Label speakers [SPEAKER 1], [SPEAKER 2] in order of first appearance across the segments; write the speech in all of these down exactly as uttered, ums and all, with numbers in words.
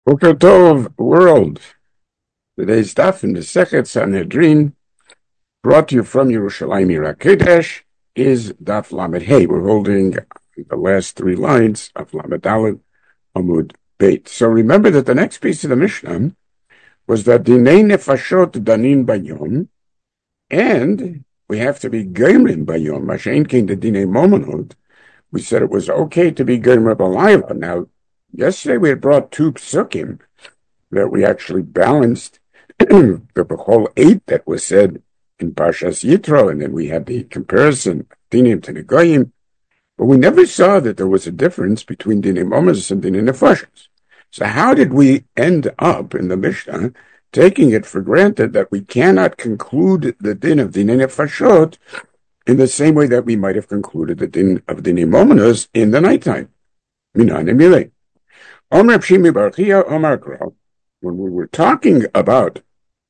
[SPEAKER 1] Boker Tov, world. Today's daf in the Sechet Sanhedrin, brought to you from Yerushalayim Ira Kodesh, is daf Lamed Hey. We're holding the last three lines of Lamed Aleph Amud Beit. So remember that the next piece of the Mishnah was that Dinei Nefashot Danin Bayom, and we have to be Geimrin Bayom. Mashain King the Dinei Momonot. We said it was okay to be Geimrin Balayla. Now, yesterday we had brought two psukim that we actually balanced the whole eight that was said in Parshas Yitro, and then we had the comparison of Dinim to Negoyim, but we never saw that there was a difference between Dinim Omas and Dinim Nefashos. So how did we end up in the Mishnah taking it for granted that we cannot conclude the Din of Dinim Nefashot in the same way that we might have concluded the Din of Dinim Omas in the nighttime? Minan Emile. Omer Pshimi Barchia Omar Kral. When we were talking about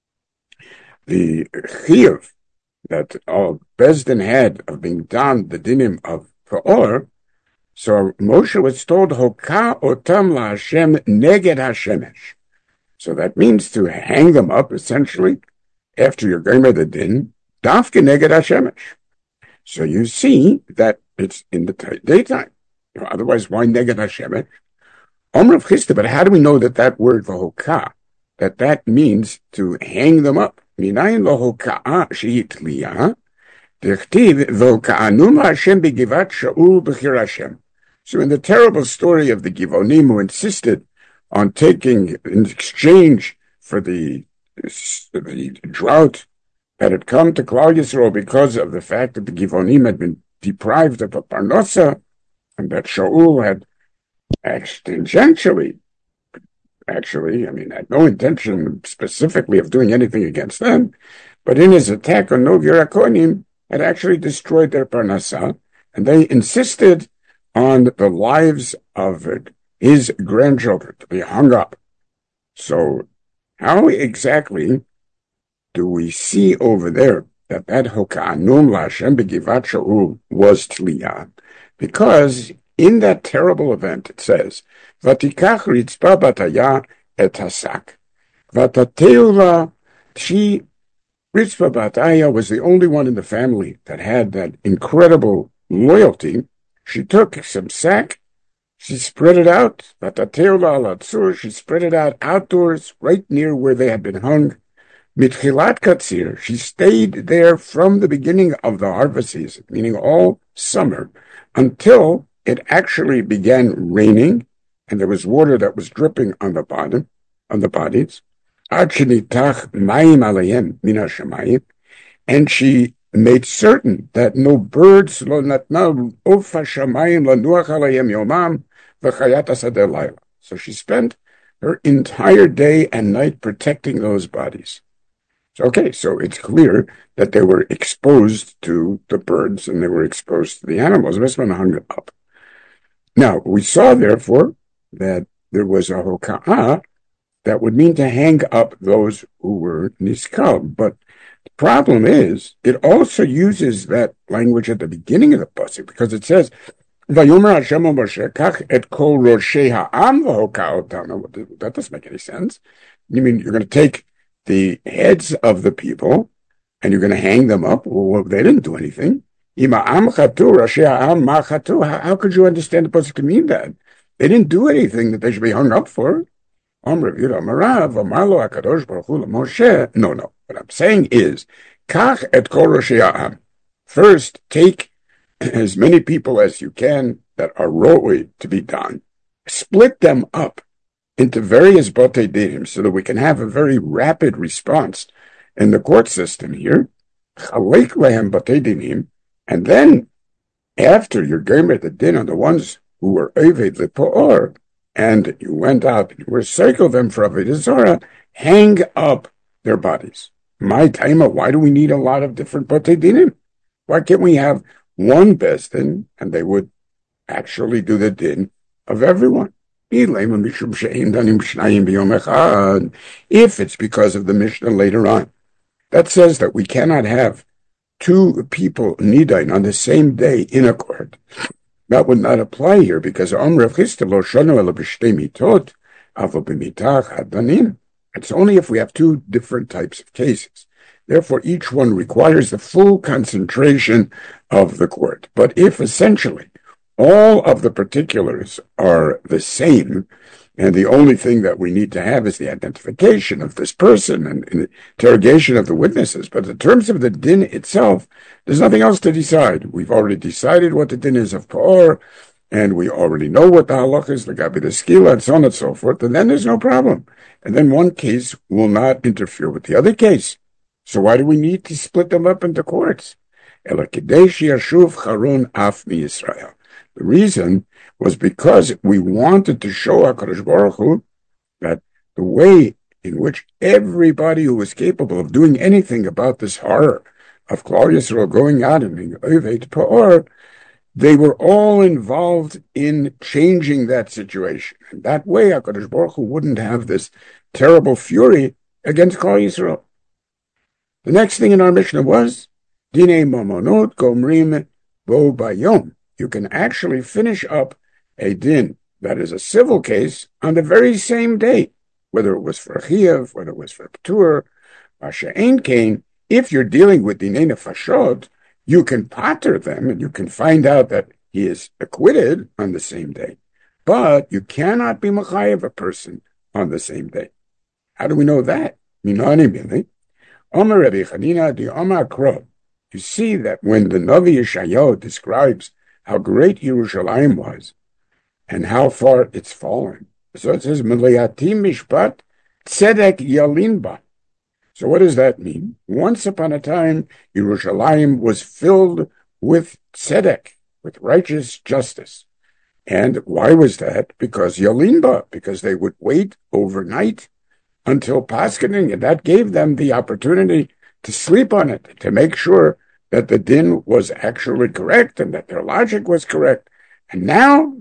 [SPEAKER 1] the chiyuv that all Bezdin had of being done the dinim of Peor, so Moshe was told Hoka otam la Hashem neged Hashemesh. So that means to hang them up essentially after you're going by the din, dafke neged Hashemesh. So you see that it's in the daytime. You know, otherwise, why neged Hashemesh? Omer of Chisda, but how do we know that that word v'hoka, that that means to hang them up? Minayin lo hoka'a she'itliya, d'chtiv v'hoka'anum Hashem begivat Shaul b'chir Hashem. So in the terrible story of the Givonim who insisted on taking in exchange for the, the drought that had come to Klal Yisrael because of the fact that the Givonim had been deprived of a parnosa, and that Shaul had Tangentially, actually, I mean, had no intention specifically of doing anything against them, but in his attack on Novi Rakonim, had actually destroyed their parnasa, and they insisted on the lives of his grandchildren to be hung up. So, how exactly do we see over there that that Hoka'anum Lashem Begivat Shaul was Tliyah? Because in that terrible event, it says, Vatikach ritzpa bataya et hasak. Vatateula, she, Ritzpa bataya was the only one in the family that had that incredible loyalty. She took some sack, she spread it out, Vatateula alatzur, she spread it out outdoors, right near where they had been hung. Mitchilat katzir, she stayed there from the beginning of the harvest season, meaning all summer, until it actually began raining, and there was water that was dripping on the bottom, on the bodies. And she made certain that no birds, so she spent her entire day and night protecting those bodies. So, okay, so it's clear that they were exposed to the birds and they were exposed to the animals. This one hung up. Now, we saw, therefore, that there was a hoka'ah that would mean to hang up those who were niskal. But the problem is, it also uses that language at the beginning of the pasuk, because it says, Vayomer Hashem Moshe, kach et kol roshei ha'am v'hoka'otam. That doesn't make any sense. You mean you're going to take the heads of the people and you're going to hang them up? Well, they didn't do anything. How could you understand the pasuk to mean that? They didn't do anything that they should be hung up for. No, no. What I'm saying is, first, take as many people as you can that are roi to be done, split them up into various batei dinim so that we can have a very rapid response in the court system here. And then, after you're going at the din on the ones who were Oved Lepoor, and you went out and you were circle them for Avodah Zarah, hang up their bodies. My time, why do we need a lot of different Batei Dinim? Why can't we have one Beis Din, and they would actually do the din of everyone? If it's because of the Mishnah later on, that says that we cannot have two people nidain on the same day in a court. That would not apply here because Amr of Chisda lo shanu ela b'shtei mitot. It's only if we have two different types of cases. Therefore, each one requires the full concentration of the court. But if essentially all of the particulars are the same, and the only thing that we need to have is the identification of this person and, and interrogation of the witnesses. But in terms of the din itself, there's nothing else to decide. We've already decided what the din is of Pa'or, and we already know what the halach is, the gabi the skila, and so on and so forth, and then there's no problem. And then one case will not interfere with the other case. So why do we need to split them up into courts? The reason was because we wanted to show HaKadosh Baruch Hu that the way in which everybody who was capable of doing anything about this horror of Klal Yisrael going out and being Oved Pa'or, they were all involved in changing that situation. And that way HaKadosh Baruch Hu wouldn't have this terrible fury against Klal Yisrael. The next thing in our Mishnah was Dinei Mamonot Gomrim Bo Bayom. You can actually finish up a din that is a civil case on the very same day, whether it was for Chiyuv, whether it was for P'tur, Masha'ein Kain. If you're dealing with Dinei Nefashot, you can pater them and you can find out that he is acquitted on the same day. But you cannot be Machayev a person on the same day. How do we know that? Minani Bili. Omer Rabbi Chanina, the Omar Kro. You see that when the Navi Yeshayahu describes how great Yerushalayim was and how far it's fallen. So it says, Melayatim Mishpat Tzedek Yalinba. So what does that mean? Once upon a time, Yerushalayim was filled with tzedek, with righteous justice. And why was that? Because Yalinba, because they would wait overnight until Paskening, and that gave them the opportunity to sleep on it, to make sure that the din was actually correct and that their logic was correct. And now,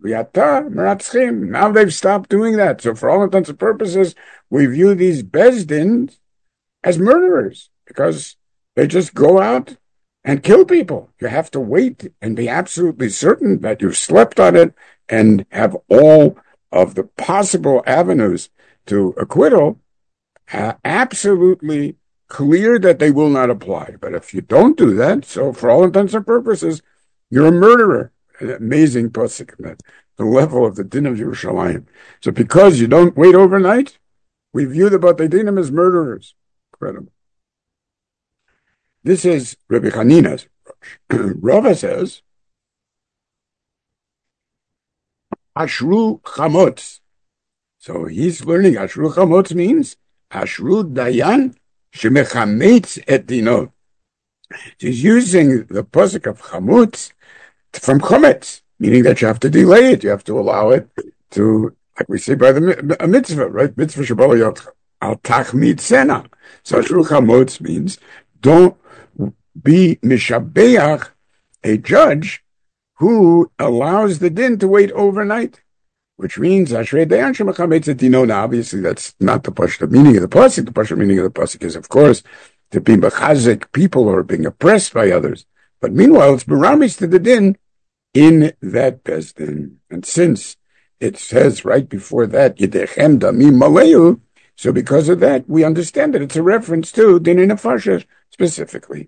[SPEAKER 1] now they've stopped doing that. So for all intents and purposes, we view these bezdins as murderers because they just go out and kill people. You have to wait and be absolutely certain that you've slept on it and have all of the possible avenues to acquittal uh, absolutely clear that they will not apply. But if you don't do that, so for all intents and purposes, you're a murderer. An amazing pasuk, that the level of the din of Yerushalayim. So because you don't wait overnight, we view the Batei Dinim as murderers. Incredible. This is Rabbi Chanina's approach. Rava says, Ashru Chamotz. So he's learning Ashru Chamotz means Ashru Dayan Shemechametz et Dino. He's using the pasuk of Chamutz from Chometz, meaning that you have to delay it, you have to allow it to, like we say by the a mitzvah, right? Mitzvah Shabbat al tachmid sena. So Ashru Chamotz means don't be mishabeach, a judge who allows the din to wait overnight, which means Ashrei Dayan Shemechametz et Dino. Now, obviously, that's not the pasuk meaning of the pasuk. The pasuk meaning of the pasuk is, of course, to be mechazik people who are being oppressed by others. But meanwhile, it's meramis to the din in that bezdin. And since it says right before that, Yedechem damim maleu, so because of that, we understand that it's a reference to dinei nefashos specifically.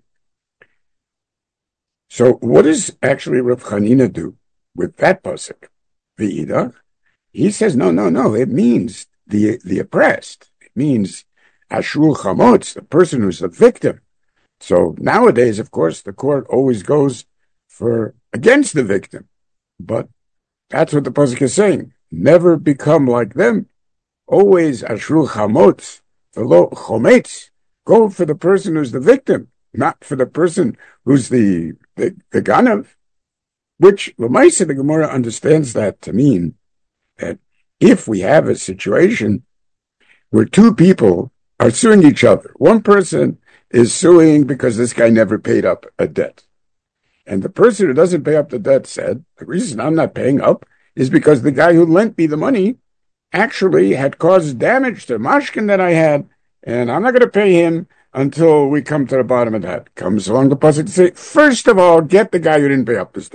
[SPEAKER 1] So what does actually Rav Chanina do with that pasuk? V'idach, he says, no, no, no, it means the the oppressed. It means Ashru Chamotz, the person who's the victim. So nowadays, of course, the court always goes for against the victim. But that's what the pasuk is saying. Never become like them. Always Ashru Chamotz, v'lo Chometz. Go for the person who's the victim, not for the person who's the the, the ganav. Which L'maisa, the Gemara understands that to mean that if we have a situation where two people are suing each other, one person is suing because this guy never paid up a debt. And the person who doesn't pay up the debt said, the reason I'm not paying up is because the guy who lent me the money actually had caused damage to the mashkin that I had, and I'm not going to pay him until we come to the bottom of that. Comes along the pasuk to say, first of all, get the guy who didn't pay up his debt.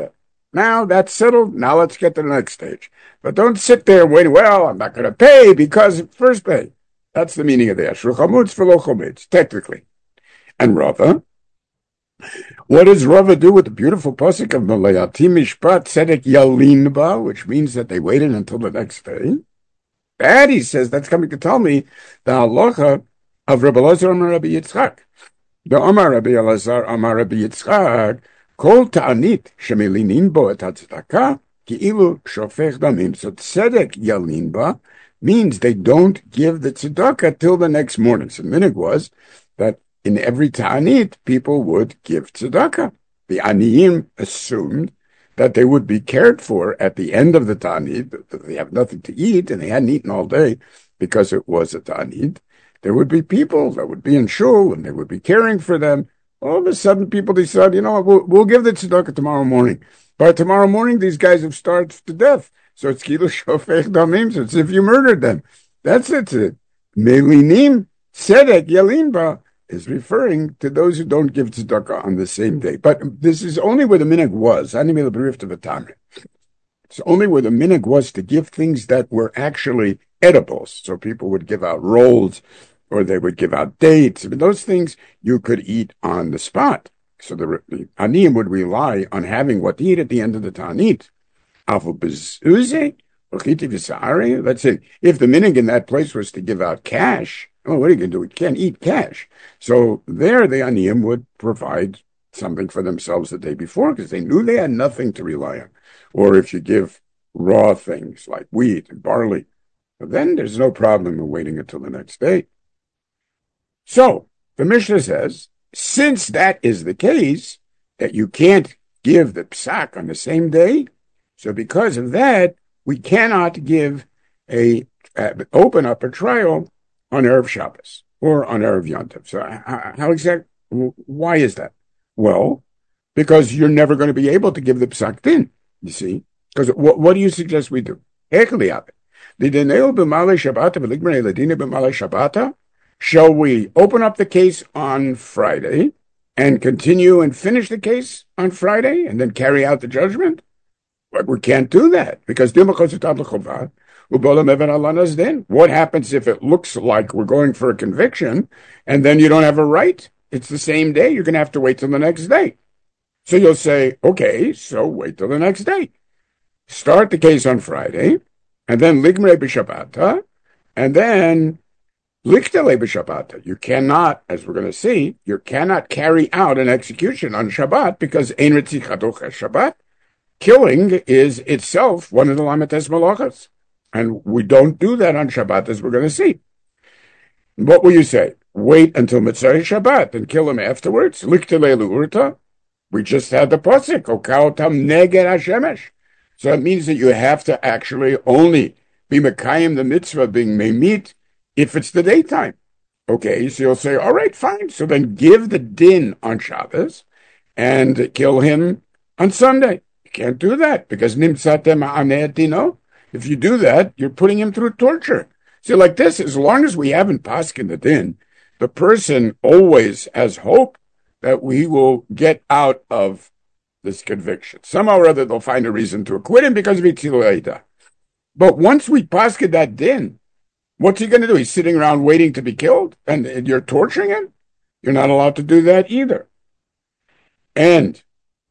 [SPEAKER 1] Now that's settled. Now let's get to the next stage. But don't sit there waiting, well, I'm not going to pay because first pay. That's the meaning of the Eshru Chamutz v'lo chometz, technically. And Rava, what does Rava do with the beautiful pasuk of Malayati Mishpat Tzedek Yalinba, which means that they waited until the next day? That, he says, that's coming to tell me the halacha of Rabbi Elazar Amar Rabbi Yitzchak. The Amar Rabbi Elazar Amar Rabbi Yitzchak, Kol ta'anit shemelinin bo et hatzedakah ki'ilu shofech damim. So tzedek yalin ba means they don't give the tzedakah till the next morning. So the minhag was that in every ta'anit, people would give tzedakah. The aniyim assumed that they would be cared for at the end of the ta'anit, that they have nothing to eat, and they hadn't eaten all day because it was a ta'anit. There would be people that would be in shul, and they would be caring for them. All of a sudden, people decide, you know what, we'll, we'll give the tzedakah tomorrow morning. By tomorrow morning, these guys have starved to death. So it's kilu shofech damim, so it's if you murdered them. That's it. Melinim tzedek yalinba is referring to those who don't give tzedakah on the same day. But this is only where the minhag was. It's only where the minhag was to give things that were actually edibles. So people would give out rolls, or they would give out dates. I mean, those things you could eat on the spot. So the, the aniyim would rely on having what to eat at the end of the ta'anit. Let's say, if the minhag in that place was to give out cash, oh, what are you going to do? You can't eat cash. So there the aniyim would provide something for themselves the day before because they knew they had nothing to rely on. Or if you give raw things like wheat and barley, then there's no problem in waiting until the next day. So the Mishnah says, since that is the case, that you can't give the psak on the same day, so because of that, we cannot give a, uh, open up a trial on Erev Shabbos or on Erev Yontif. So how, how exactly, why is that? Well, because you're never going to be able to give the psak din, you see. Because what, what do you suggest we do? Shall we open up the case on Friday and continue and finish the case on Friday and then carry out the judgment? But we can't do that because what happens if it looks like we're going for a conviction and then you don't have a right? It's the same day. You're going to have to wait till the next day. So you'll say, okay, so wait till the next day. Start the case on Friday and then ligmrei b'shabbata and then liktele b'shabbata. You cannot, as we're going to see, you cannot carry out an execution on Shabbat because ein retzichato Shabbat. Killing is itself one of the lamites malachas. And we don't do that on Shabbat, as we're going to see. What will you say? Wait until Mitzvah Shabbat and kill him afterwards? Liktele l'urta. We just had the pasuk, okaotam neged hashemesh. So it means that you have to actually only be mekayim the mitzvah of being memit if it's the daytime. Okay, so you'll say, all right, fine. So then give the din on Shabbos and kill him on Sunday. You can't do that because nimtzatem ha'aneh dino. If you do that, you're putting him through torture. See, like this, as long as we haven't paskin the din, the person always has hope that we will get out of this conviction. Somehow or other, they'll find a reason to acquit him because of Itzilu. But once we paskin that din, what's he going to do? He's sitting around waiting to be killed, and, and you're torturing him? You're not allowed to do that either. And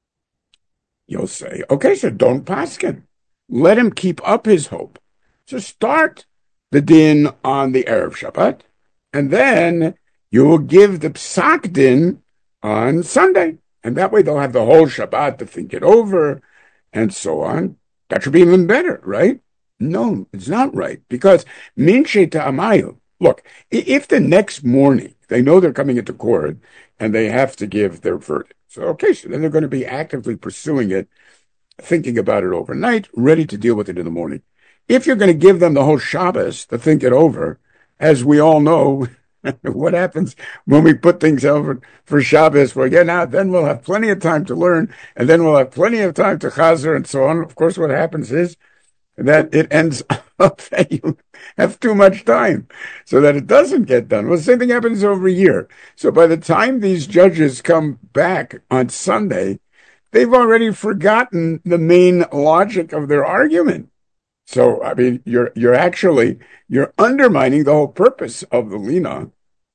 [SPEAKER 1] you'll say, okay, so don't paskin. Let him keep up his hope. So start the din on the Erev Shabbat, and then you will give the psak din on Sunday. And that way they'll have the whole Shabbat to think it over, and so on. That should be even better, right? No, it's not right, because minshe ta'amayu. Look, if the next morning they know they're coming into court and they have to give their verdict, so okay, so then they're going to be actively pursuing it, thinking about it overnight, ready to deal with it in the morning. If you're going to give them the whole Shabbos to think it over, as we all know, what happens when we put things over for Shabbos? Well, yeah, now then we'll have plenty of time to learn, and then we'll have plenty of time to chazer and so on. Of course, what happens is that it ends up that you have too much time, so that it doesn't get done. Well, the same thing happens over a year. So by the time these judges come back on Sunday they've already forgotten the main logic of their argument. So, I mean, you're you're actually you're undermining the whole purpose of the Lina.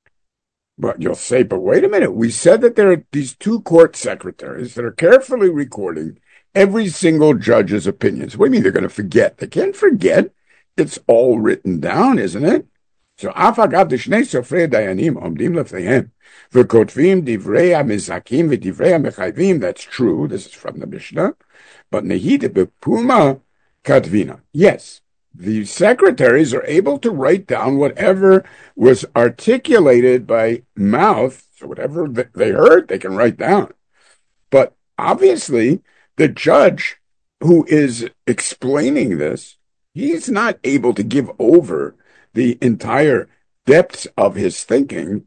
[SPEAKER 1] But you'll say, but wait a minute, we said that there are these two court secretaries that are carefully recording every single judge's opinions. What do you mean they're going to forget? They can't forget. It's all written down, isn't it? So, אף אגב לשני סופרי דיינים עומדים לפניהם, וכותבים דברי המזכים ודברי המחייבים, that's true, this is from the Mishnah, but nehida bepuma katvina. Yes, the secretaries are able to write down whatever was articulated by mouth, so whatever they heard, they can write down. But obviously, the judge who is explaining this, he's not able to give over the entire depths of his thinking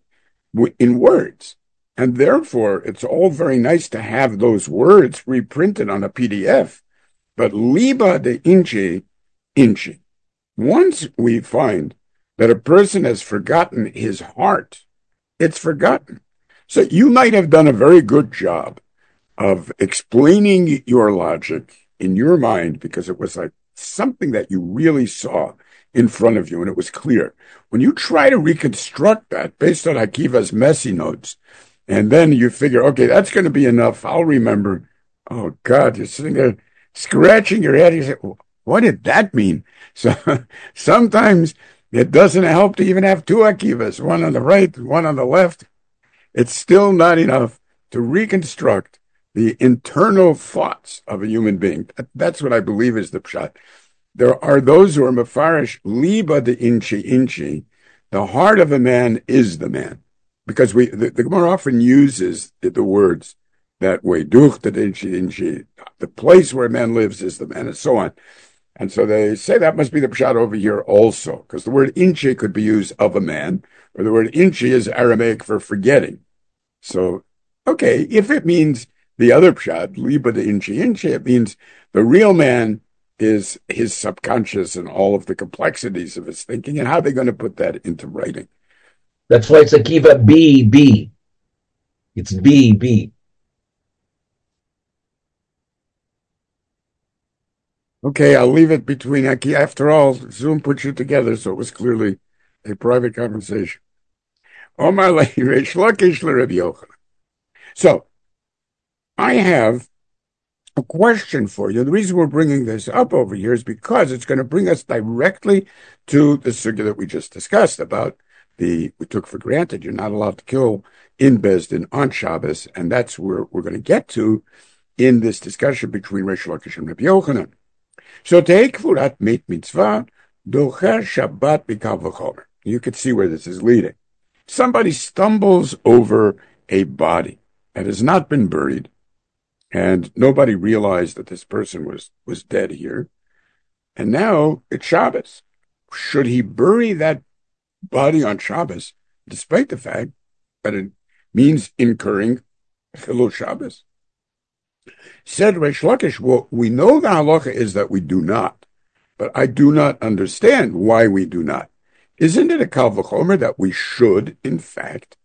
[SPEAKER 1] in words. And therefore, it's all very nice to have those words reprinted on a P D F, but liba de inchi, inchi. Once we find that a person has forgotten his heart, it's forgotten. So you might have done a very good job of explaining your logic in your mind because it was like something that you really saw in front of you and it was clear. When you try to reconstruct that based on Akiva's messy notes, and then you figure, okay, that's going to be enough, I'll remember. Oh, God, you're sitting there scratching your head. You say, what did that mean? So sometimes it doesn't help to even have two Akivas, one on the right, one on the left. It's still not enough to reconstruct the internal thoughts of a human being. That's what I believe is the pshat. There are those who are mefarish liba de inchi inchi. The heart of a man is the man, because we the, the Gemara often uses the, the words that way. Duch de inchi inchi. The place where a man lives is the man, and so on. And so they say that must be the pshat over here also, because the word inchi could be used of a man, or the word inchi is Aramaic for forgetting. So, okay, if it means the other pshat, liba de inchi inchi, it means the real man is his subconscious and all of the complexities of his thinking, and how are they going to put that into writing?
[SPEAKER 2] That's why it's Akiva B, B. It's B, B.
[SPEAKER 1] Okay, I'll leave it between Aki. After all, Zoom put you together, so it was clearly a private conversation. Omar Reish Lakish Rabbi Yochanan. So, I have a question for you. The reason we're bringing this up over here is because it's going to bring us directly to the sugya that we just discussed about the, we took for granted you're not allowed to kill in Beis Din on Shabbos, and that's where we're going to get to in this discussion between Reish Lakish and Rabbi Yochanan. So, take Kvurat Meit Mitzvah, Docher Shabbat B'Kal V'chomer. You can see where this is leading. Somebody stumbles over a body that has not been buried, and nobody realized that this person was, was dead here. And now it's Shabbos. Should he bury that body on Shabbos, despite the fact that it means incurring Chilul Shabbos? Said Reish Lakish, well, we know the halacha is that we do not, but I do not understand why we do not. Isn't it a kal v'chomer that we should, in fact,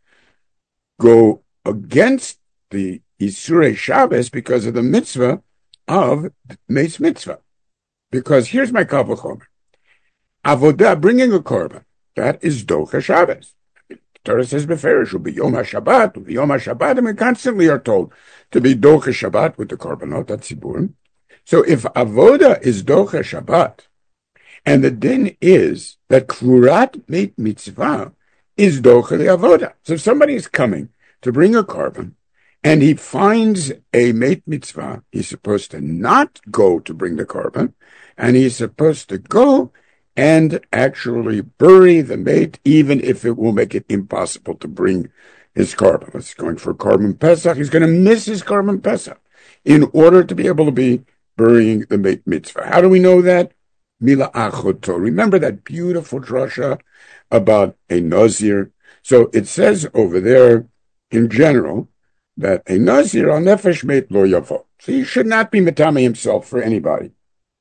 [SPEAKER 1] go against the Isurei Shabbos because of the mitzvah of Meis Mitzvah? Because here's my kal v'chomer. Avodah, bringing a korban, that is Docha Shabbos. The Torah says beferish, will be Yom HaShabbat, will be Yom HaShabbat, and we constantly are told to be Docha Shabbat with the korbanot, that's Siburim. So if Avodah is Docha Shabbat, and the din is that Kvurat Meit Mitzvah is Docha Avodah. So if somebody is coming to bring a korban, and he finds a Meit Mitzvah, he's supposed to not go to bring the korban, and he's supposed to go and actually bury the mate, even if it will make it impossible to bring his korban. He's going for korban Pesach. He's going to miss his korban Pesach in order to be able to be burying the mate mitzvah. How do we know that? Mila achoto. Remember that beautiful drasha about a nazir? So it says over there, in general, that a nazir al nefesh meit lo yavo. So he should not be metame himself for anybody.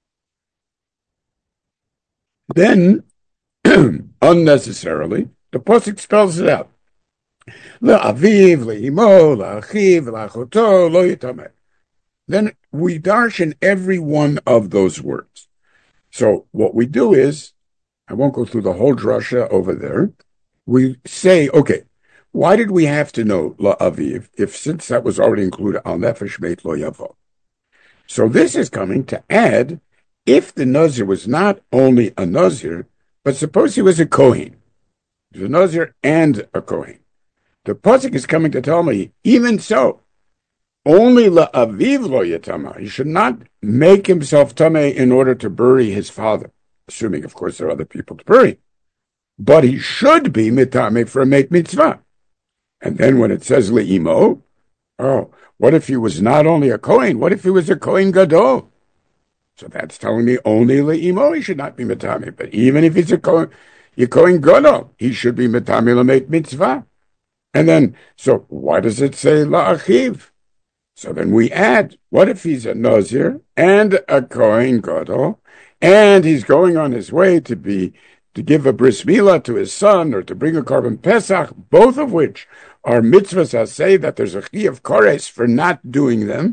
[SPEAKER 1] Then, unnecessarily, the pasuk spells it out. Le'aviv, le'imo, le'achiv, le'achoto, lo yitameh. then we darshan every one of those words. So what we do is, I won't go through the whole drasha over there. We say, okay, why did we have to know la'aviv if since that was already included al nefesh meit lo yavo? So this is coming to add, if the Nazir was not only a Nazir, but suppose he was a Kohen. He was a Nazir and a Kohen. The pasuk is coming to tell me, even so, only la'aviv lo yatama. He should not make himself tameh in order to bury his father, assuming, of course, there are other people to bury. But he should be mitameh for a meit mitzvah. And then when it says le'imo, oh, what if he was not only a Kohen? What if he was a Kohen Gadol? So that's telling me only le'imo he should not be mitameh. But even if he's a Kohen, a Kohen Gadol, he should be mitameh l'meit mitzvah. And then, so why does it say la'achiv? So then we add, what if he's a Nazir and a Kohen Gadol, and he's going on his way to be to give a bris milah to his son or to bring a korban pesach, both of which are mitzvahs that say that there's a chi of kores for not doing them.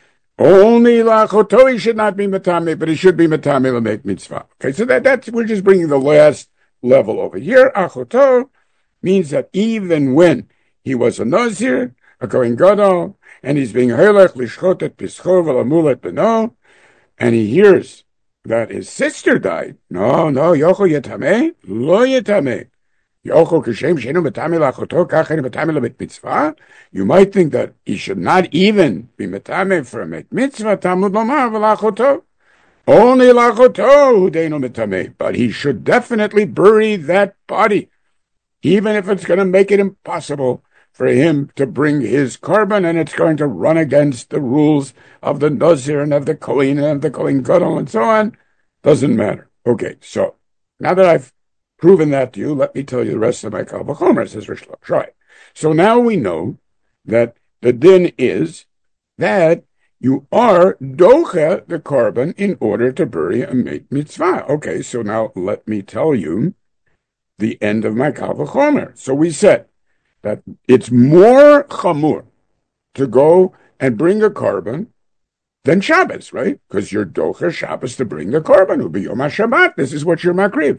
[SPEAKER 1] Only lachoto he should not be matame, but he should be matame l'meit mitzvah. Okay, so that that's we're just bringing the last level over here. Achoto means that even when he was a Nazir, a Kohen Gadol, and he's being helech lishchot et pischo v'lamul et beno, and he hears that his sister died. No, no, yocho yetameh, lo yetameh. Yocho kashem shenu metame lachoto kachen metame lebet mitzvah. You might think that he should not even be metame for a met mitzvah. Talmud lomar v'lachoto. Only lachoto hudeinu metame, but he should definitely bury that body, even if it's going to make it impossible for him to bring his korban, and it's going to run against the rules of the Nazir and of the Kohen and of the Kohen Gadol and so on. Doesn't matter. Okay, so now that I've proven that to you, let me tell you the rest of my Kal V'chomer, says Rish Lakish. So now we know that the din is that you are docha the korban in order to bury a meit mitzvah. Okay, so now let me tell you the end of my Kal V'chomer. So we said that it's more chamur to go and bring a korban than Shabbos, right? Because you're docher Shabbos to bring the korban. It will be Yom HaShabbat. This is what you're makriv.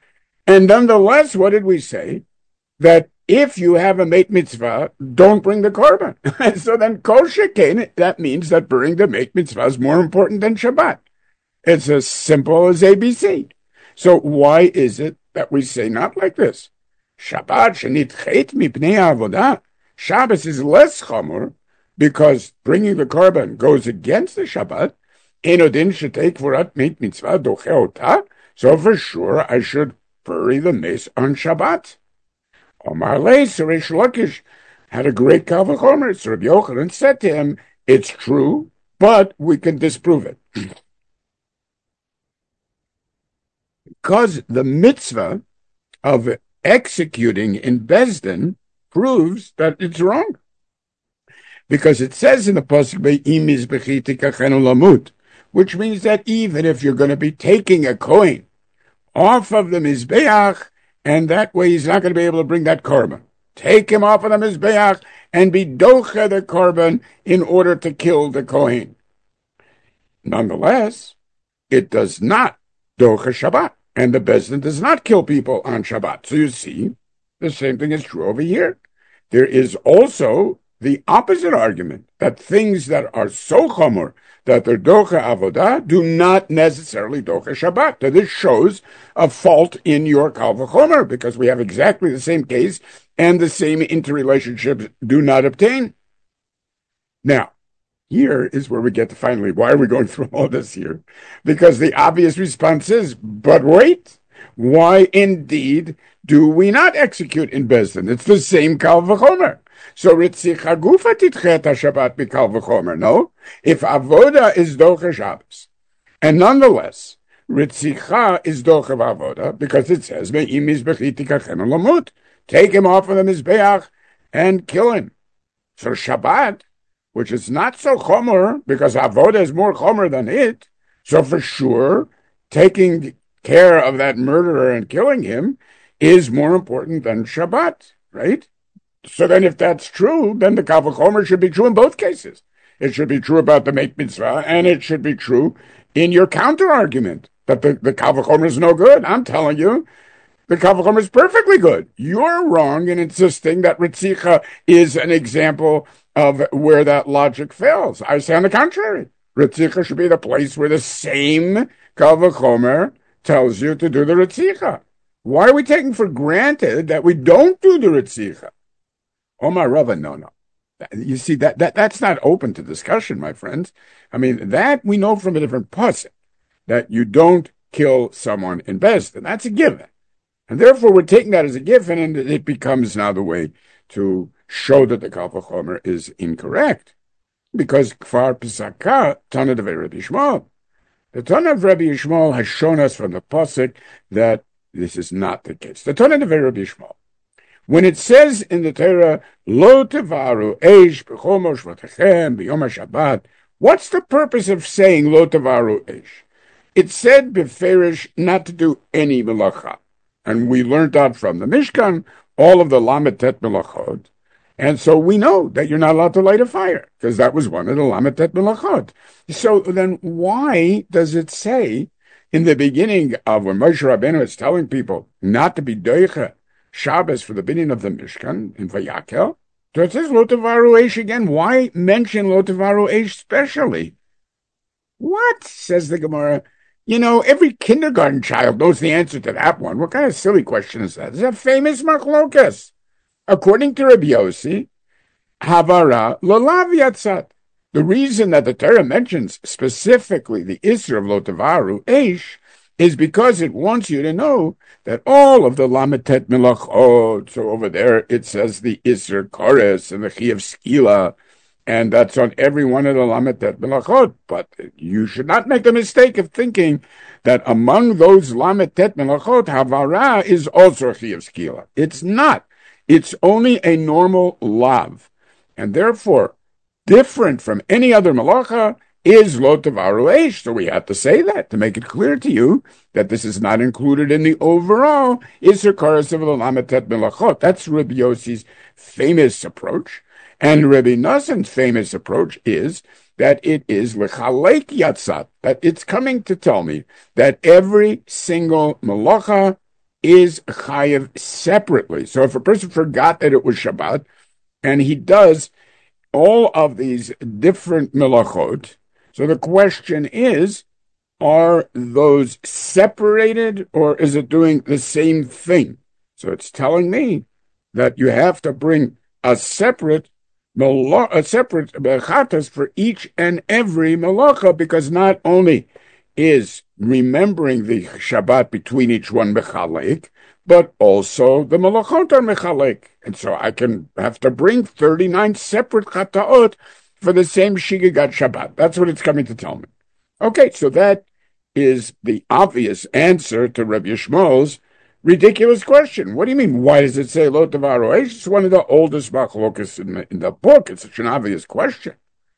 [SPEAKER 1] And nonetheless, what did we say? That if you have a meit mitzvah, don't bring the korban. And so then kol shekain, that means that bringing the meit mitzvah is more important than Shabbat. It's as simple as A B C. So why is it that we say not like this? Shabbat shenitchet mipnei avodah. Shabbos is less chamur because bringing the korban goes against the Shabbat. Enodin shetei kvurat meit mitzvah doche ota. So for sure I should bury the mace on Shabbat. Omar Leis, Rish Lakish had a great Kal V'chomer. So Rabbi Yochanan said to him, it's true, but we can disprove it. Because the mitzvah of executing in Bezdin proves that it's wrong. Because it says in the pasuk, which means that even if you're going to be taking a coin off of the Mizbeach, and that way he's not going to be able to bring that korban. Take him off of the Mizbeach and be docha the korban in order to kill the Kohen. Nonetheless, it does not docha Shabbat, and the Bezdin does not kill people on Shabbat. So you see, the same thing is true over here. There is also the opposite argument, that things that are so chomer that they're docha avodah do not necessarily docha Shabbat. Now this shows a fault in your Kal V'chomer, because we have exactly the same case and the same interrelationships do not obtain. Now, here is where we get to finally, why are we going through all this here? Because the obvious response is, but wait, why indeed do we not execute in Bezdin? It's the same Kal V'chomer. So Ritzicha Gufa Titchet HaShabbat B'Kal V'chomer, no? If Avoda is Docha Shabbos, and nonetheless, Ritzicha is Docha Avoda, because it says, Me'im Mizbechi Tikachem Lamut, take him off of the Mizbeach and kill him. So Shabbat, which is not so chomer, because Avoda is more chomer than it, so for sure, taking care of that murderer and killing him is more important than Shabbat, right? So then if that's true, then the Kal V'chomer should be true in both cases. It should be true about the make mitzvah, and it should be true in your counter argument that the, the Kal V'chomer is no good. I'm telling you, the Kal V'chomer is perfectly good. You're wrong in insisting that Ritzicha is an example of where that logic fails. I say on the contrary. Ritzicha should be the place where the same Kal V'chomer tells you to do the Ritzicha. Why are we taking for granted that we don't do the Ritzicha? Omar Rava, no, no. You see, that, that that's not open to discussion, my friends. I mean, that we know from a different pasuk, that you don't kill someone in Best, and that's a given. And therefore, we're taking that as a given, and it becomes now the way to show that the Kal V'chomer is incorrect. Because Kfar Pesaka, Tana of Rabbi Yishmael. The Tana of Rabbi Yishmael has shown us from the pasuk that this is not the case. The Tana of Rabbi Yishmael. When it says in the Torah, Lo tevaru eish b'chol moshvatechem b'yom HaShabbat, what's the purpose of saying Lo tevaru eish? It said beferish not to do any melacha. And we learned out from the Mishkan all of the Lamed Tet melachot. And so we know that you're not allowed to light a fire, because that was one of the Lamed Tet melachot. So then why does it say in the beginning of when Moshe Rabbeinu is telling people not to be doiche Shabbos for the bidding of the Mishkan in Vayakel, so it says Lo tevaru eish again. Why mention Lo tevaru eish specially? What? Says the Gemara. You know, every kindergarten child knows the answer to that one. What kind of silly question is that? It's a famous machlokas. According to Rabbi Yossi, Havara Lolav Yatzat. The reason that the Torah mentions specifically the Isser of Lo tevaru eish is because it wants you to know that all of the Lamed Tet Melachot, so over there it says the Isser Kores and the Chi of Skila, and that's on every one of the Lamed Tet Melachot. But you should not make the mistake of thinking that among those Lamed Tet Melachot, Havara is also Chi of Skila. It's not. It's only a normal Lav. And therefore, different from any other Malacha, is Lo tevaru eish. So we have to say that to make it clear to you that this is not included in the overall Isser Karas of the Lamed Tet Melachot. That's Rabbi Yossi's famous approach. And Rabbi Nassan's famous approach is that it is Lechalek Yatzat, that it's coming to tell me that every single Malacha is Chayev separately. So if a person forgot that it was Shabbat, and he does all of these different Melachot, so the question is, are those separated or is it doing the same thing? So it's telling me that you have to bring a separate a separate bechatas for each and every malacha, because not only is remembering the Shabbat between each one mechalek, but also the malachot are mechalek. And so I can have to bring thirty-nine separate chataot for the same Shigigat Shabbat. That's what it's coming to tell me. Okay, so that is the obvious answer to Rabbi Yishmael's ridiculous question. What do you mean? Why does it say Lo tevaru eish? It's one of the oldest machlokas in the, in the book. It's such an obvious question.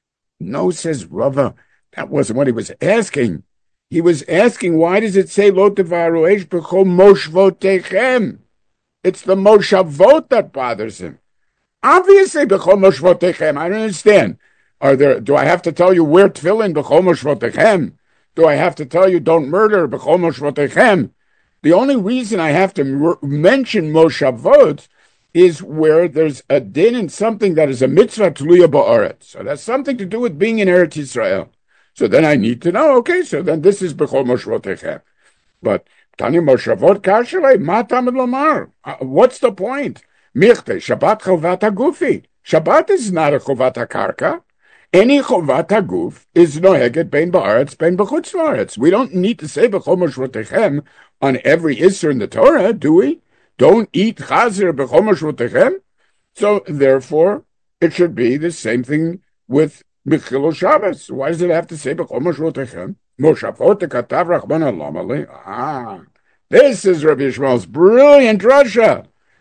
[SPEAKER 1] No, says Rava, that wasn't what he was asking. He was asking, why does it say Lo tevaru eish b'chol moshvotechem? It's the moshavot that bothers him. Obviously, b'chol moshvotechem. I don't understand. Are there? Do I have to tell you where tefillin b'chol moshvotechem? Do I have to tell you don't murder b'chol moshvotechem? The only reason I have to m- mention moshavot is where there's a din in something that is a mitzvah tluya ba'aretz. So that's something to do with being in Eretz Yisrael. So then I need to know, okay, so then this is b'chol moshvotechem. But Tani moshavot kashalei, ma tamid lomar. What's the point? Michte, Shabbat chovat hagufi. Shabbat is not a chovat hakarka. Any chovat haguf is noheget bein ba'aretz, bein b'chutz la'aretz. We don't need to say b'chol moshvotechem on every Isser in the Torah, do we? Don't eat chazer b'chol moshvotechem. So therefore, it should be the same thing with B'chilul Shabbos. Why does it have to say b'chol moshvotechem? Moshavot katav Rachman Alamali. Ah, this is Rabbi Yishmael's brilliant drasha.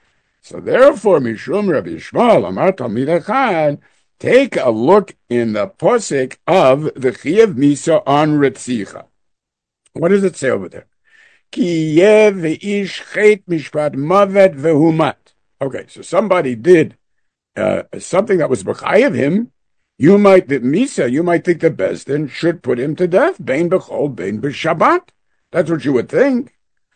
[SPEAKER 1] So therefore, Mishum Rabbi Yishmael Amar Talmid Echad, take a look in the posik of the Chiyuv Misa on Ritzicha. What does it say over there? Ki yev v'ish chet mishpat mavet vehumat. Okay, so somebody did uh, something that was b'chayev him, You might, the Misa, you might think the Bezdin should put him to death. Bein b'chol, bein b'shabbat. That's what you would think.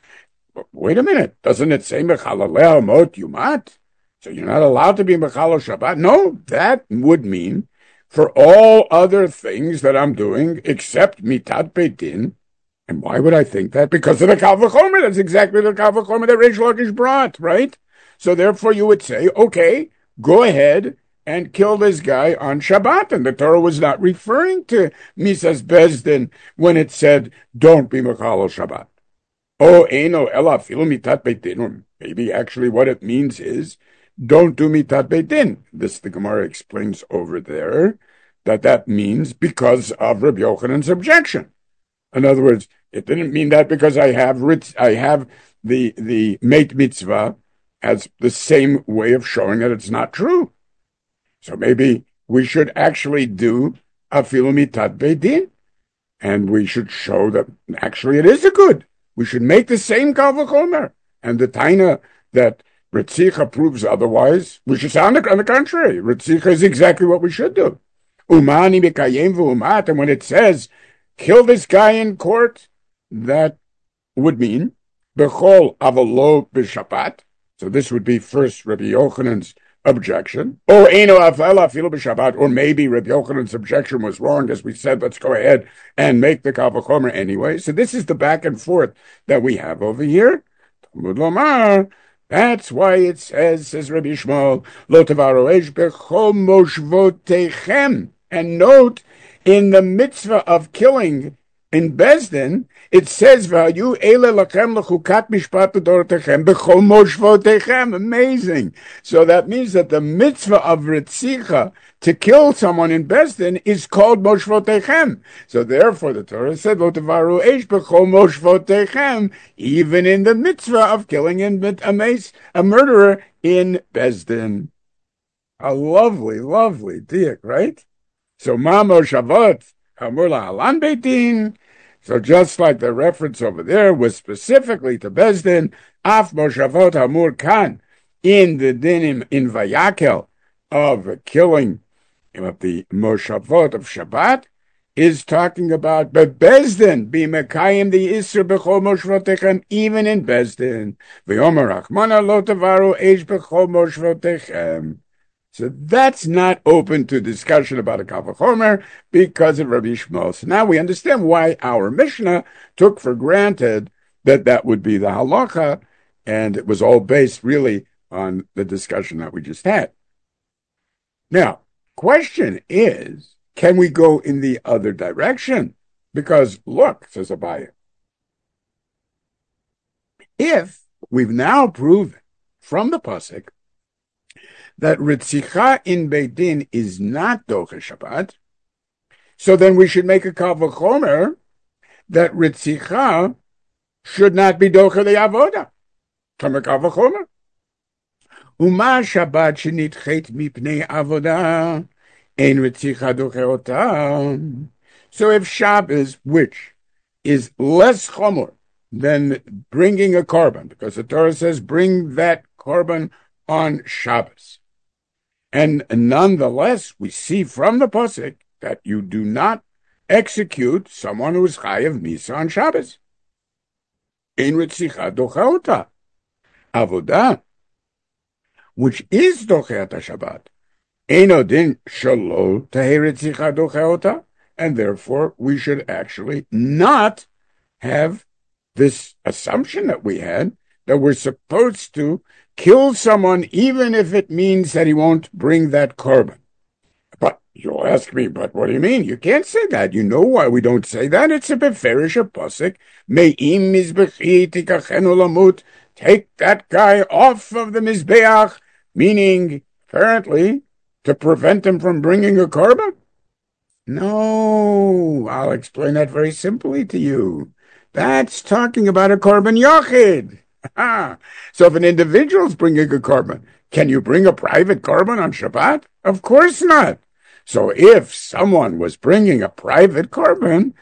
[SPEAKER 1] But wait a minute. Doesn't it say mechalaleh mot yumat? So you're not allowed to be mechalal Shabbat? No, that would mean for all other things that I'm doing except mitat beit din. And why would I think that? Because of the Kal V'chomer. That's exactly the Kal V'chomer that Reish Lakish brought, right? So therefore you would say, okay, go ahead and kill this guy on Shabbat. And the Torah was not referring to Misas Bezdin when it said, don't be Mechalal Shabbat. Oh, Eino Ela Filu Mitat Beit Din. Or maybe actually what it means is, don't do Mitat Beit Din. This the Gemara explains over there, that that means because of Rabbi Yochanan's objection. In other words, it didn't mean that because I have I have the the mate mitzvah as the same way of showing that it's not true. So maybe we should actually do afilu mitat beit din, and we should show that actually it is a good. We should make the same kal v'chomer, and the taina that Ritzicha proves otherwise, we should say on the, on the contrary. Ritzicha is exactly what we should do. Umani mikayem v'umat, and when it says kill this guy in court, that would mean bechol avalo b'shabbat. So this would be first Rabbi Yochanan's objection, or eno afela afilu b'shabbat, or maybe Rabbi Yochanan's objection was wrong, as we said. Let's go ahead and make the kal v'chomer anyway. So this is the back and forth that we have over here. Talmud Lomar. That's why it says, says Rabbi Shmuel, lo tavaru esh bechol moshvotechem. And note, in the mitzvah of killing in Bezdin, it says, "V'hayu ele lachem lechukat mishpat l'dorotechem b'chol moshvotechem." Amazing. So that means that the mitzvah of Ritzicha to kill someone in Bezdin is called moshvotechem. So therefore, the Torah said, "Lo tavaru eish b'chol moshvotechem," even in the mitzvah of killing in a mace, a murderer in Bezdin. A lovely, lovely diak, right? So ma moshavot hamur lahalan beit din. So just like the reference over there was specifically to Bezdin, af moshavot hamur kan in the dinim in Vayakel of killing of the moshavot of Shabbat is talking about but Bezdin be mekayim the isur bechol moshvotechem even in Bezdin. V'yomer Rachmana lo tavaru eish bechol moshvotechem. So that's not open to discussion about a kal v'chomer because of Rabbi Shmuel. So now we understand why our Mishnah took for granted that that would be the halacha, and it was all based really on the discussion that we just had. Now, question is, can we go in the other direction? Because look, says Abaye, if we've now proven from the pasuk that Ritzicha in Beit Din is not Doche Shabbat, so then we should make a kal v'chomer that Ritzicha should not be Doche the Avoda. From a kal v'chomer. Uma Shabbat shenitchet mipnei Avoda, ein Ritzicha Doche ota. So if Shabbos, which is less chomer than bringing a korban, because the Torah says bring that korban on Shabbos, and nonetheless, we see from the pasuk that you do not execute someone who is chayav misa on Shabbos. Ein ritzicha docha ota. Avodah, which is docha Shabbat, eino din shelo tehei ritzicha docha ota, and therefore we should actually not have this assumption that we had that we're supposed to kill someone even if it means that he won't bring that korban. But you'll ask me, but what do you mean? You can't say that. You know why we don't say that? It's a beferish pasuk. Me'im mizbechi tikachenu lamut. Take that guy off of the mizbeach, meaning apparently to prevent him from bringing a korban. No, I'll explain that very simply to you. That's talking about a korban yachid. So if an individual's bringing a korban, can you bring a private korban on Shabbat? Of course not. So if someone was bringing a private korban,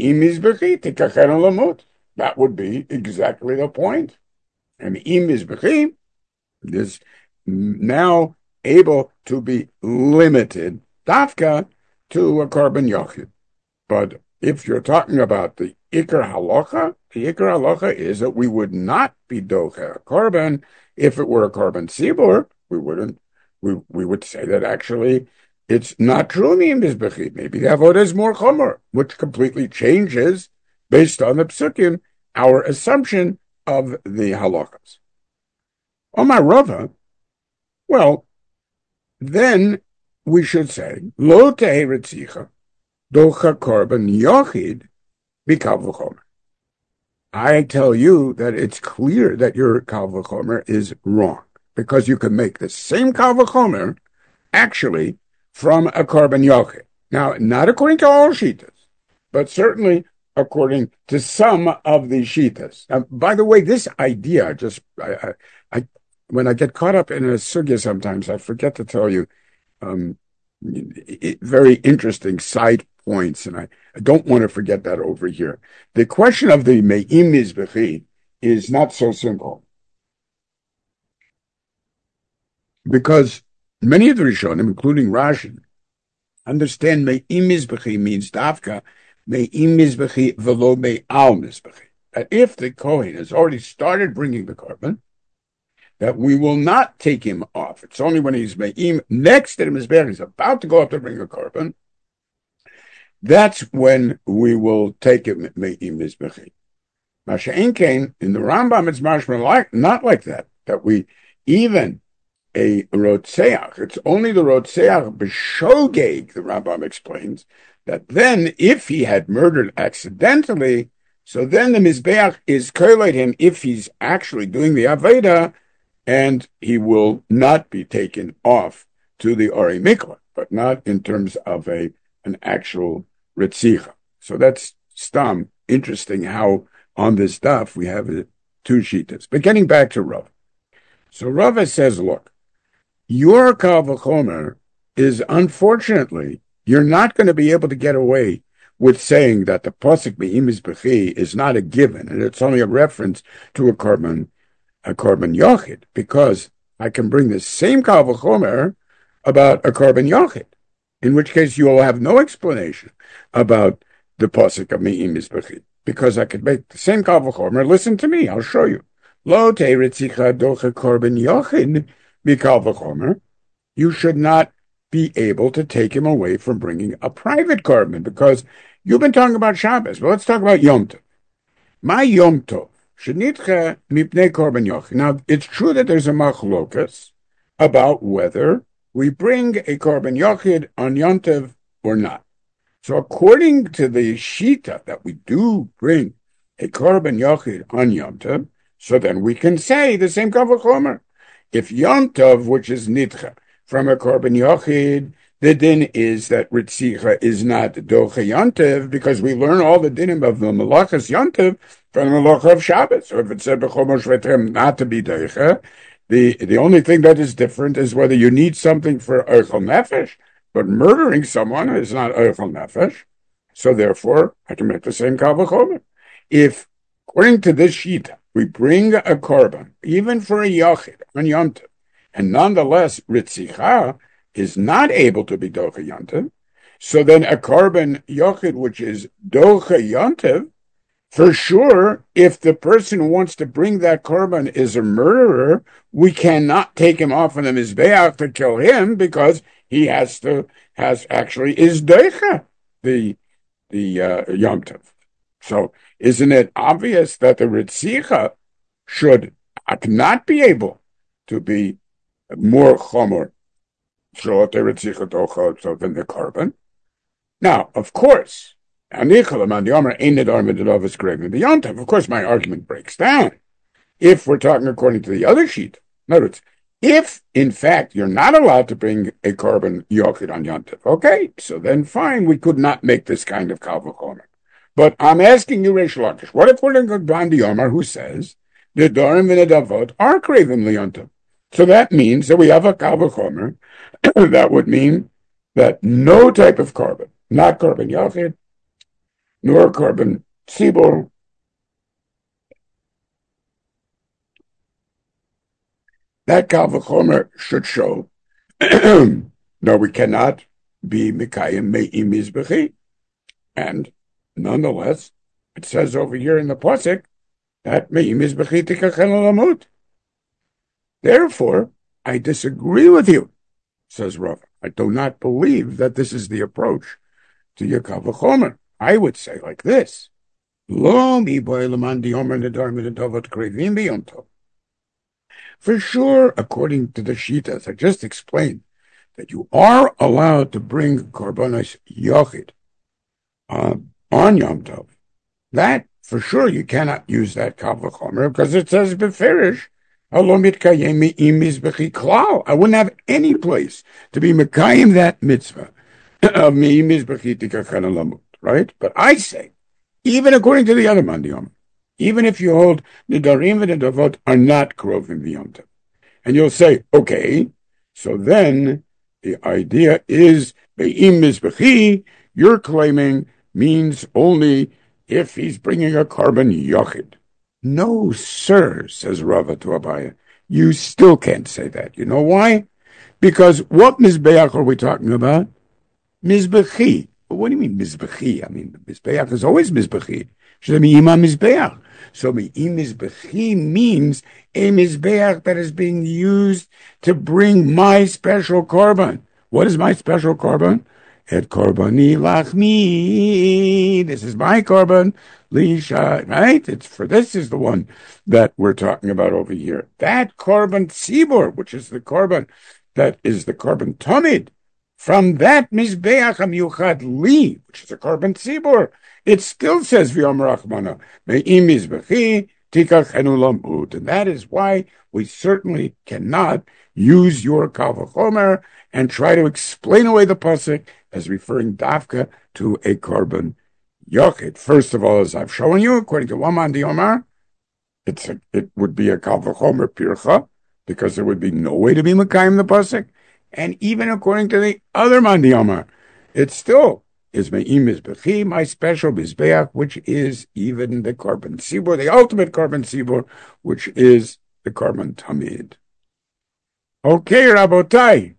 [SPEAKER 1] that would be exactly the point. And im is now able to be limited dafka to a korban yochid. But if you're talking about the ikar halacha, the ikar halacha is that we would not be docha a korban. If it were a korban tzibur, we wouldn't. We we would say that actually it's not true in mizbechi. Maybe the avodah is more chomer, which completely changes based on the psukim our assumption of the halachas. Omar Rava, well, then we should say lo tehe retzicha docha korban yochid b'kal v'chomer. I tell you that it's clear that your kal v'chomer is wrong, because you can make the same kal v'chomer actually from a korban yochid. Now, not according to all shitas, but certainly according to some of the shitas. Now, by the way, this idea, just I, I, I when I get caught up in a sugya sometimes, I forget to tell you um, it, very interesting side points, and I, I don't want to forget that over here. The question of the me'im mizbechi is not so simple, because many of the Rishonim, including Rashi, understand me'im mizbechi means dafka me'im mizbechi velo me'al mizbechi. That if the Kohen has already started bringing the korban, that we will not take him off. It's only when he's me'im next to the mizbeach, he's about to go up to bring a korban, that's when we will take him me'im mizbechi. Masha'en kain, in the Rambam, it's mashma like not like that. That we even a rotzeach, it's only the rotzeach b'shogeg, the Rambam explains, that then if he had murdered accidentally, so then the mizbeach is koiled him if he's actually doing the aveda, and he will not be taken off to the Ori Mikvah, but not in terms of a an actual ritzicha. So that's stam. Interesting how on this stuff we have two shitas. But getting back to Rav. So Rav says, look, your kal v'chomer is, unfortunately, you're not going to be able to get away with saying that the pasuk me'im mizbechi is not a given, and it's only a reference to a korban a korban yochid, because I can bring the same kal v'chomer about a korban yochid, in which case you will have no explanation about the pasuk of me'im mizbechi, because I could make the same kal v'chomer. Listen to me, I'll show you. Lo te'ritzicha docha korban yochid mikal v'chomer. You should not be able to take him away from bringing a private korban, because you've been talking about Shabbos, but let's talk about Yom Tov. My Yom Tov. Now, it's true that there's a machlokas about whether we bring a korban yochid on Yom Tov or not. So according to the shita that we do bring a korban yochid on Yom Tov, so then we can say the same kal v'chomer. If Yom Tov, which is nidcha, from a korban yochid, the din is that ritzicha is not docha Yom Tov, because we learn all the dinim of the malachas Yom Tov from the malacha of Shabbos. So if it said b'chomer shvetem not to be docha, the the only thing that is different is whether you need something for oichel nefesh, but murdering someone is not oichel nefesh. So therefore, I can make the same kal v'chomer. If, according to this shita, we bring a korban, even for a yochid on Yom Tov, and nonetheless ritzicha is not able to be docha Yom Tov, so then a korban yochid, which is docha Yom Tov, for sure, if the person who wants to bring that korban is a murderer, we cannot take him off on the mizbeach to kill him, because he has to has actually is docha the the uh, Yom Tov. So isn't it obvious that the ritzicha should not be able to be more chomer so than the korban? Now, of course, of course, my argument breaks down if we're talking according to the other sheet. In other words, if in fact you're not allowed to bring a korban yochid on Yom Tov, okay, so then fine, we could not make this kind of kal v'chomer. But I'm asking you, Reish Lakish, what if we're going to go down to Yomar, who says the Dorim and the Davot are craving Yom Tov? So that means that we have a kal v'chomer. That would mean that no type of korban, not korban yochid, nor korban tzibur, that kal v'chomer should show. No, we cannot be Mikayim Me'im Mizbechi. And nonetheless, it says over here in the Pasuk that Me'im Mizbechi Tikachen Lamut. Therefore, I disagree with you, says Rav. I do not believe that this is the approach to your Kal V'chomer. I would say like this. Lo mi boy leman diomer nedar midavot krevim biyom tov. For sure, according to the Shitas I just explained, that you are allowed to bring korbanos yochid uh, on Yom Tov. That, for sure, you cannot use that Kal V'chomer because it says beferish, I wouldn't have any place to be mekayim that mitzvah of me'im mizbechi tikachen lamut, right? But I say, even according to the other mandiyom, even if you hold nidarim and nedavot are not krovim v'yom tov, and you'll say, okay, so then the idea is me'im mizbechi, you're claiming means only if he's bringing a carbon yochid. No, sir, says Rava to Abaya. You still can't say that. You know why? Because what Mizbeach are we talking about? Mizbechi. But what do you mean Mizbechi? I mean, Mizbeach is always Mizbechi. Should be Ima Mizbeach. So Me'im Mizbechi means a Mizbeach that is being used to bring my special korban. What is my special korban? Et korbani lachmi. This is my korban. Lisha, right? It's for this is the one that we're talking about over here. That korban tzibur, which is the korban that is the korban tamid, from that mizbeach hamiyuchad li, which is a korban tzibur, it still says v'yom rachmana me'im mizbechi tikachenu lamut, and that is why we certainly cannot use your Kal V'chomer and try to explain away the pasuk as referring dafka to a korban yochid. First of all, as I've shown you, according to Laman Diomar, it's a, it would be a Kal V'chomer pircha, because there would be no way to be mekayim the pasuk. And even according to the other Man Diomar, it still is me'im mizbechi, my special mizbeach, which is even the korban tzibur, the ultimate korban tzibur, which is the korban tamid. Okay, Rabotai.